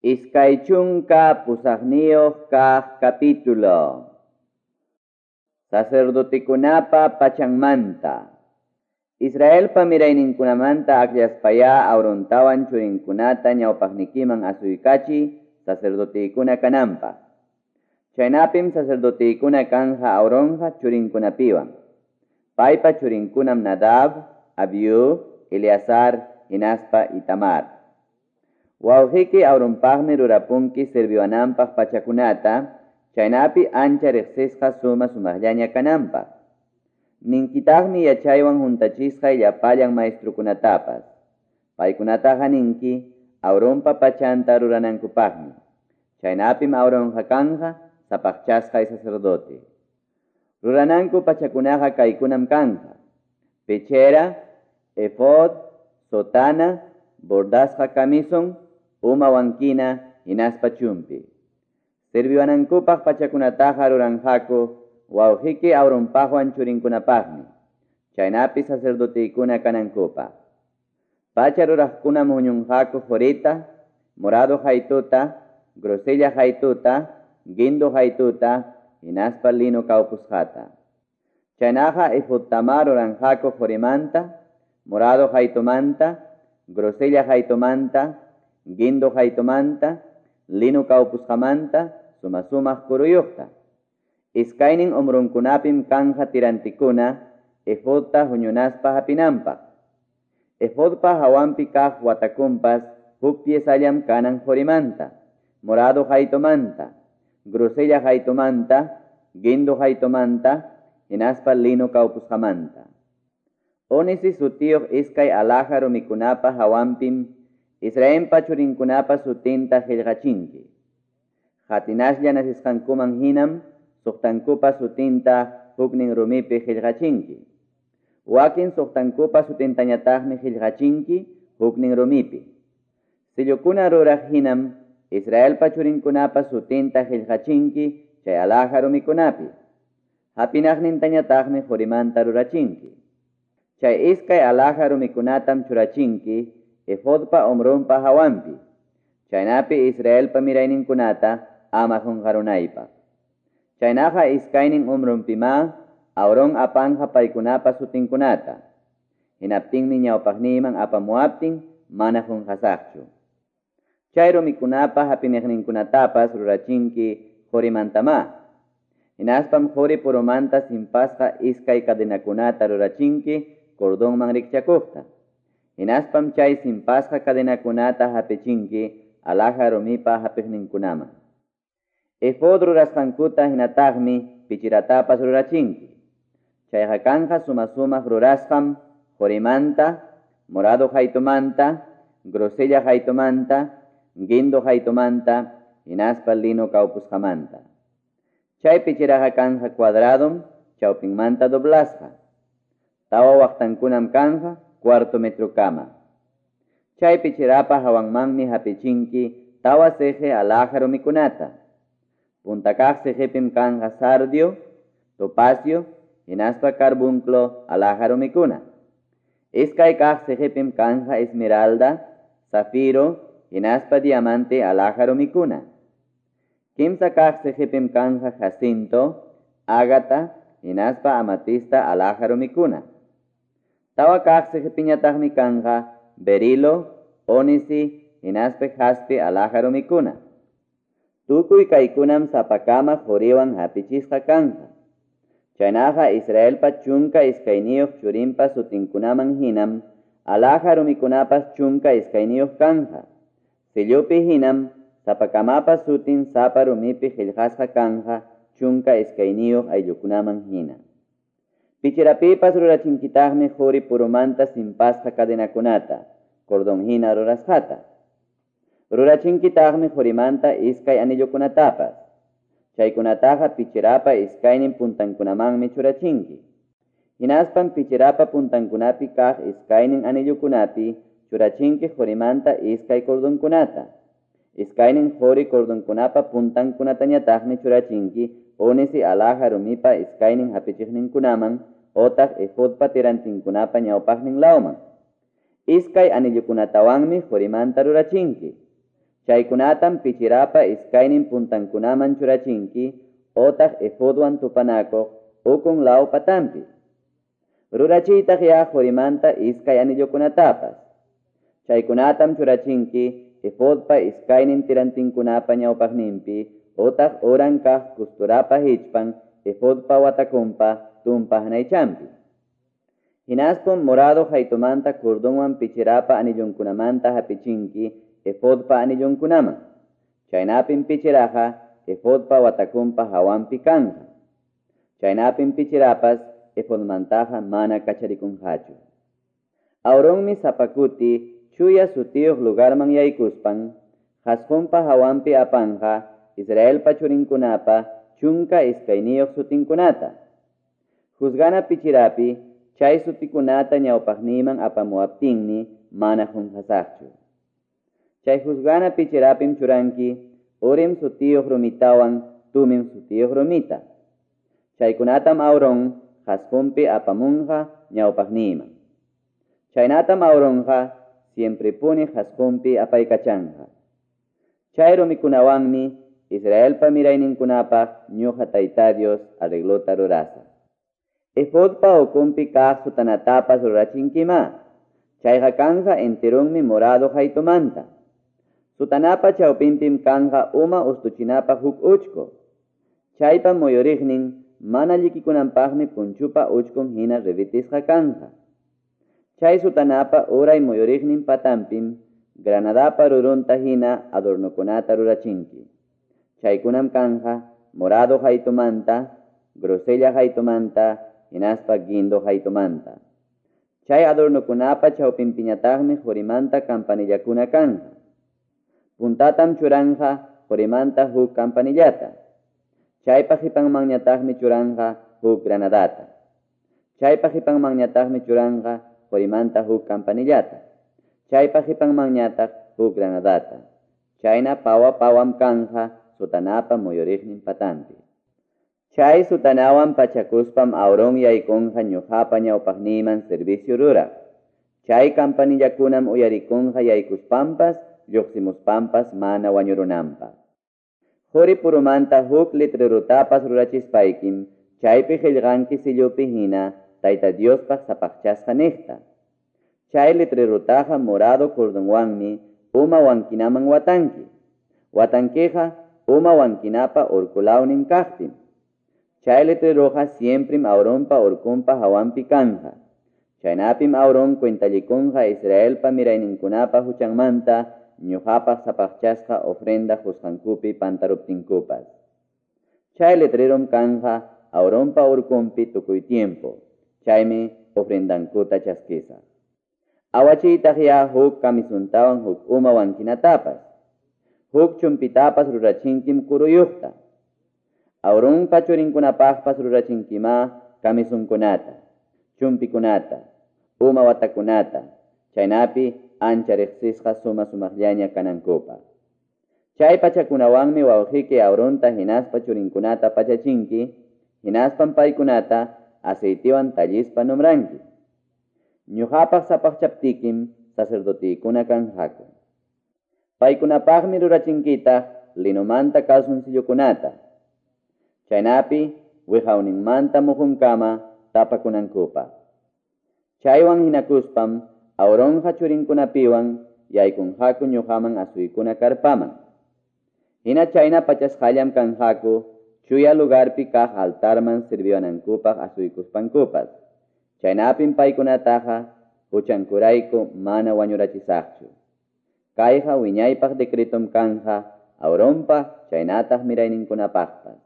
Iskaychunka pusaqniyuq kaq capítulo. Sacerdotikunapa pachanmanta. Israel pamirayninkunamanta akllaspaya aurontawan churinkunata ñawpaqnikiman asuykachi sacerdotikuna kananpaq. Chaynapim sacerdotikuna kanja Auronqa churinkunapiwan. Paypa churinkunam Nadab, Abiú, Eleazar, hinaspa Itamar. Wawqiki Auronpaqmi rurapunki sirviwananpaq pachakunata, chaynapi ancha riqsisqa sumaqllaña kananpaq. Ninkitaqmi yachaywan juntachisqa llapallan maestrukunatapas. Paykunataqa ninki Auronpa pachanta ruranankupaqmi. Chaynapim Auronqa kanja sapaqchasqa sacerdote. Rurananku pachakunaqa kaykunam kanja: pechera, efod, sotana, bordasqa camisón, uma wankina, hinaspa chumpi. Sirviwanankupaq pachakunataqa ruranqaku wawqiki Auronpaqwan churinkunapaqmi. Chaynapi sacerdotikuna kanankupaq. Pacha ruraqkunam huñunqaku jorita, morado haytuta, grosella haytuta, guindo haytuta, hinaspa lino kawpusqata. Chaynaqa efodtama ruranqaku jorimanta, morado haytumanta, grosella haytumanta, guindo haytumanta, lino kawpusqamanta, sumaq kuruyuqta. Iskaynin umrunkunapim kanja tirantikuna, efodta huñunaspa hapinanpaq. Efodpa hawanpi kaq watakumpas huk piesallam kanan jorimanta, morado haytumanta, grosella haytumanta, guindo haytumanta, hinaspa lino kawpusqamanta. Onisi sutiyuq iskay alhaja rumikunapa hawanpim Israelpa churinkunapa sutinta qillqachinki. Hatinashlla nasisqankuman hinam suqtankupa sutinta huknin rumipi qillqachinki. Wakin suqtankupa sutintañataqmi qillqachinki huknin rumipi. Sillukuna ruraq hinam Israelpa churinkunapa sutinta qillqachinki chay alhaja rumikunapi. Hapinaqnintañataqmi jorimanta rurachinki. Chay iskay alhaja rumikunatam churachinki efodpa umrunpa hawanpi. Chaynapi Israelpa mirayninkunata ama qunqarunaypaq. Chaynaqa iskaynin umrunpima Auron apanja paykunapa sutinkunata. Hinaptinmi ñawpaqniyman apamuaptin mana qunqasaqchu. Chay rumikunapa hapiniqninkunatapas rurachinki jorimantama. Hinaspam jori purumanta simpasqa iskay cadenakunata rurachinki cordonman rikchakuqta. Hinaspam chay simpasqa cadenakunata hapichinki alhaja rumipa hapiqninkunaman. Efod rurasqankuta hinataqmi pichiratapas rurachinki. Chayqa kanja sumaq rurasqam jorimanta, morado haytumanta, grosella haytumanta, guindo haytumanta, hinaspa lino kawpusqamanta. Chay pichiraqa kanja cuadradum, chawpinmanta doblasqa. Tawa waqtankunam kanja cuarto metro kama. Chay pichirapa hawanmanmi hapichinki tawa seje alhaja rumikunata. Puntakaq sejepim kanja sardio, topacio, hinaspa carbunclo alhaja rumikuna. Iskay kaq sejepim kanja esmeralda, zafiro, hinaspa diamante alhaja rumikuna. Kimsa kaq sejepim kanja jacinto, ágata, hinaspa amatista alhaja rumikuna. Tawa kaq sejepiñataqmi kanja berilo, onisi, hinaspa jaspe alhaja rumikuna. Tukuy kaykunam sapakama joriwan hapichisqa kanja. Chaynaqa Israelpa chunka iskayniyuq churinpa sutinkunaman hinam alhaja rumikunapas chunka iskayniyuq kanja. Sillupi hinam sapakamapas sutin sapa rumipi qillqasqa kanja chunka iskayniyuq ayllukunaman hina. Pichirapipas rurachinkitaqmi jori purumanta simpasqa cadenakunata, cordon hina rurasqata. Rurachinkitaqmi jorimanta iskay anillukunatapas. Chaykunataqa pichirapa iskaynin puntankunamanmi churachinki. Hinaspam pichirapa puntankunapi kaq iskaynin anillukunapi churachinki jorimanta iskay cordonkunata. Iskaynin jori cordonkunapa puntankunatañataqmi churachinki onisi alhaja rumipa iskaynin hapichiqninkunaman otaq efodpa tirantinkunapa ñawpaqnin lawman. Iskay anillukunatawanmi jorimanta rurachinki. Chaykunatam pichirapa iskaynin puntankunaman churachinki, otaq efodwan tupanakuq ukun law patampi. Rurachiytaq ya hurimanta iskay anillokunatapas. Chaykunatam churachinki efodpa iskaynin tirantinkunapa ñawpaqninpi, otaq orankaq kusturapa hichpan efodpa watakunpa tumpahnaychampi. Hinaspun morado haytumanta kurdunwan pichirapa anillunkunamanta hapichinki efodpa anillunkunaman. Chaynapin pichiraqa efodpa watakunpa hawanpi kanja. Chaynapin pichirapas efodmantaqa mana kacharikunqachu. Auronmi sapakuti chuya sutiyuq lugarman yaykuspan, hasqunpa hawanpi apanja Israelpa churinkunapa chunka iskayniyuq sutinkunata. Husgana pichirapi chay sutikunata ñawpaqniyman apamuaptinmi mana qunqasaqchu. Chay husgana pichirapim churanki Urim sutiyuq rumitawan Tumim sutiyuq rumita. Chaykunatam Auron hasqunpi apamunqa ñawpaqniyman. Chaynatam Auronqa siempre puni hasqunpi apaykachanqa. Chay rumikunawanmi Israelpa mirayninkunapaq ñuqa Tayta Dios arreglota rurasa. Efodpa ukunpi kaq sutanatapas rurachinkima. Chayqa kanja enterunmi morado haytumanta. Sutanapa chawpinpim kanja uma ustuchinapa huk uchko. Chaypa muyuriqnin mana llikikunanpaqmi punchupa uchkun hina revitisqa kanja. Chay sutanapa uray muyuriqnin patampim granadapa rurunta hina adornokunata rurachinki. Chaykunam kanja morado haytumanta, grosella haytumanta, hinaspa guindo haytumanta. Chay adornokunapa chawpinpiñataqmi hurimanta campanillakuna kanja. Puntatam churanja hurimanta huk campanillata. Chaypa hipanmanñataqmi churanja huk granadata. Chaypa hipanmanñataqmi churanja hurimanta huk campanillata. Chaypa hipanmanñataq huk granadata. Chayna pawam kanja sutanapa muyuriqnin patampi. Chay sutanawan pachakuspam Auron yaykunqa ñuqapa ñawpaqniyman servicio ruraq. Chay campanillakunam uyarikunqa yaykuspampas lluqsimuspampas mana wañurunanpaq. Huri purumanta huk letrerutapas rurachispaykim chaypi qillqanki sillupi hina Tayta Diospaq sapaqchasqa niqta. Chay letrerutaqa morado cordonwanmi uma wankinaman watanki. Watankiqa uma wankinapa urkulawnin kaqpim. Chay letreroqa siemprim Auronpa urkunpa hawanpi kanja. Chaynapim Auron cuentallikunqa Israelpa mirayninkunapa huchanmanta ñuqapaq sapaqchasqa ofrenda husqankupi pantaruptinkupas. Chay letrerom kanja Auronpa urkunpi tukuy tiempo. Chaymi ofrendankuta chaskisa. Awachiytaq ya huk kamisuntawan huk uma wankinatapas. Huk chumpitapas rurachinkim kuruyuqta. Auronpa churinkunapaqpas rurachinkima kamisunkunata, chumpikunata, uma watakunata. Chaynapi ancha riqsisqa sumaqllaña kanankupaq. Chay pachakunawanmi wawqiki Auronta hinaspa churinkunata pachachinki, hinaspan paykunata aceitiwan tallispa nombranki. Ñuqapaq sapaqchaptikim sacerdotikuna kanjaku. Paykunapaqmi rurachinkita linumanta calzoncillokunata. Chaynapi wihawninmanta muhunkama tapakunankupaq. Chaywan hinakuspam Auronqa churinkunapiwan yaykunjaku ñuqaman asuykuna karpaman. Hina chayna pachasqallam kanjaku chuya lugarpi kaq altarman sirviwanankupaq asuykuspankupas. Chaynapim paykunataqa huchankurayku mana wañurachisaqchu. Kayqa wiñaypaq decretom kanja Auronpa chaynataq mirayninkunapaqpas.